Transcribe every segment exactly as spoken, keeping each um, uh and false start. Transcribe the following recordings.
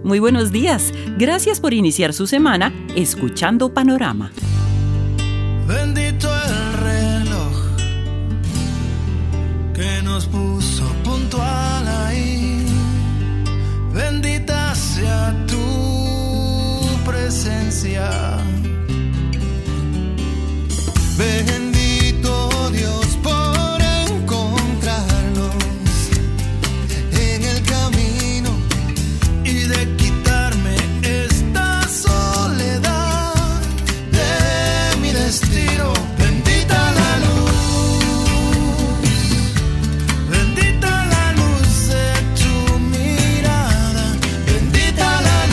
Muy buenos días. Gracias por iniciar su semana escuchando Panorama. Bendito el reloj que nos puso puntual ahí. Bendita sea tu presencia. Bendito Dios por encontrarnos en el camino y de quitarme esta soledad de mi destino. Bendita la luz, bendita la luz de tu mirada, bendita la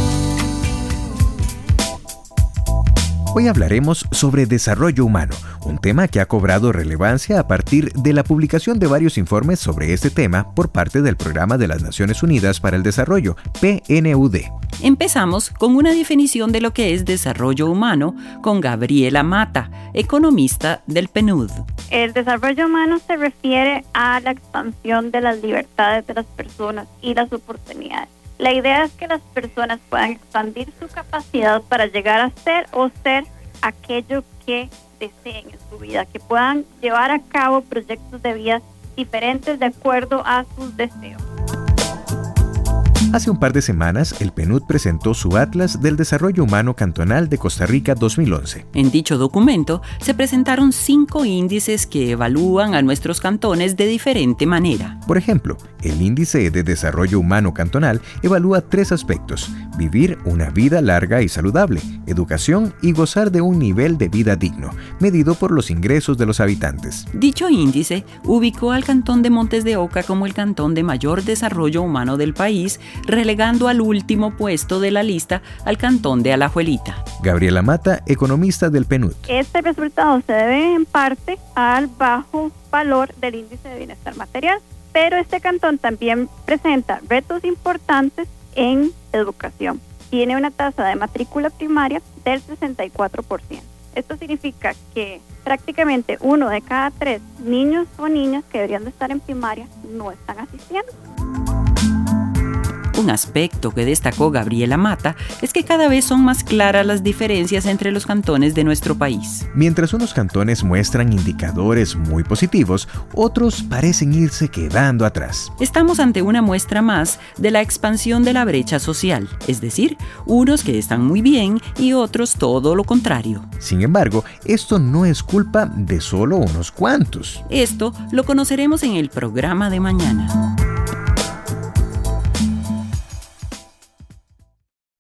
luz. Hoy hablaremos sobre desarrollo humano, un tema que ha cobrado relevancia a partir de la publicación de varios informes sobre este tema por parte del Programa de las Naciones Unidas para el Desarrollo, P N U D. Empezamos con una definición de lo que es desarrollo humano con Gabriela Mata, economista del P N U D. El desarrollo humano se refiere a la expansión de las libertades de las personas y las oportunidades. La idea es que las personas puedan expandir su capacidad para llegar a ser o ser aquello que deseen en su vida, que puedan llevar a cabo proyectos de vida diferentes de acuerdo a sus deseos. Hace un par de semanas, el P N U D presentó su Atlas del Desarrollo Humano Cantonal de Costa Rica dos mil once. En dicho documento se presentaron cinco índices que evalúan a nuestros cantones de diferente manera. Por ejemplo, el Índice de Desarrollo Humano Cantonal evalúa tres aspectos: vivir una vida larga y saludable, educación y gozar de un nivel de vida digno, medido por los ingresos de los habitantes. Dicho índice ubicó al cantón de Montes de Oca como el cantón de mayor desarrollo humano del país, relegando al último puesto de la lista al cantón de Alajuelita. Gabriela Mata, economista del P N U D. Este resultado se debe en parte al bajo valor del índice de bienestar material, pero este cantón también presenta retos importantes en educación. Tiene una tasa de matrícula primaria del sesenta y cuatro por ciento. Esto significa que prácticamente uno de cada tres niños o niñas que deberían de estar en primaria no están asistiendo. Un aspecto que destacó Gabriela Mata es que cada vez son más claras las diferencias entre los cantones de nuestro país. Mientras unos cantones muestran indicadores muy positivos, otros parecen irse quedando atrás. Estamos ante una muestra más de la expansión de la brecha social, es decir, unos que están muy bien y otros todo lo contrario. Sin embargo, esto no es culpa de solo unos cuantos. Esto lo conoceremos en el programa de mañana.